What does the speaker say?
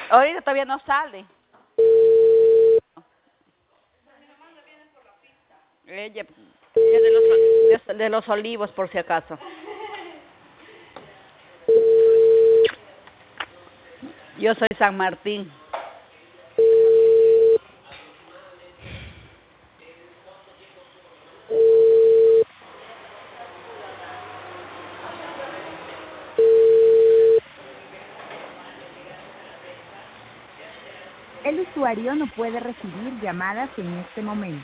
Ahorita todavía no sale. Ella de los Olivos, por si acaso. Yo soy San Martín. El usuario no puede recibir llamadas en este momento.